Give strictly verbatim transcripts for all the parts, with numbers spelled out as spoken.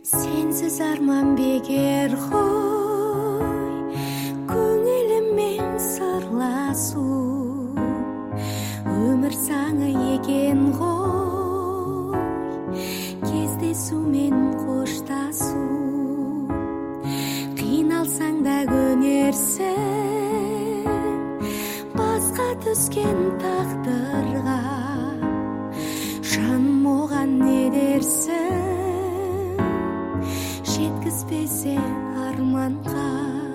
Сенсіз арман бекер ғой, көңіліммен сырласу. Өмір заңы екен ғой, кездесумен қоштасу. Қиналсаң да көнерсің, басқа түскен тағдырға. Жаным оған не дерсің, жеткізбесе арманға.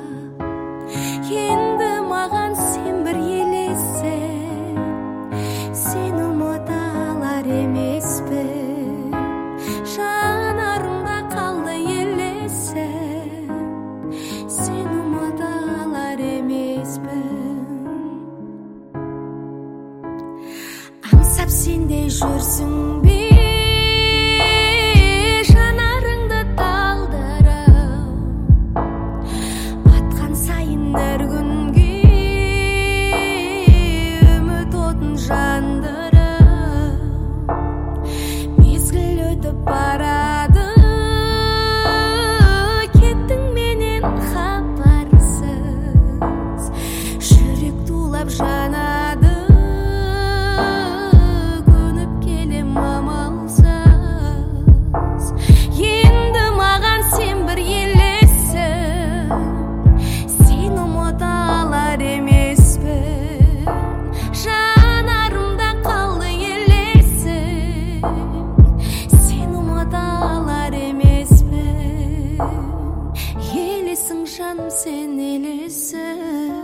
Енді маған сен бір елесің, сен ұмыта алар емеспін. Жанарымда қалды елесің, сен ұмыта алар емеспін. Аңсап сенде жүрсің бе, барады, кеттің менен хабарсыз. Жүрек тулап жанады, көніп келем амалсыз. Енді маған сен бір елесің, сен ұмыта алар емеспін. Жанарымда қалды елесің, елесің жаным, сен елесің.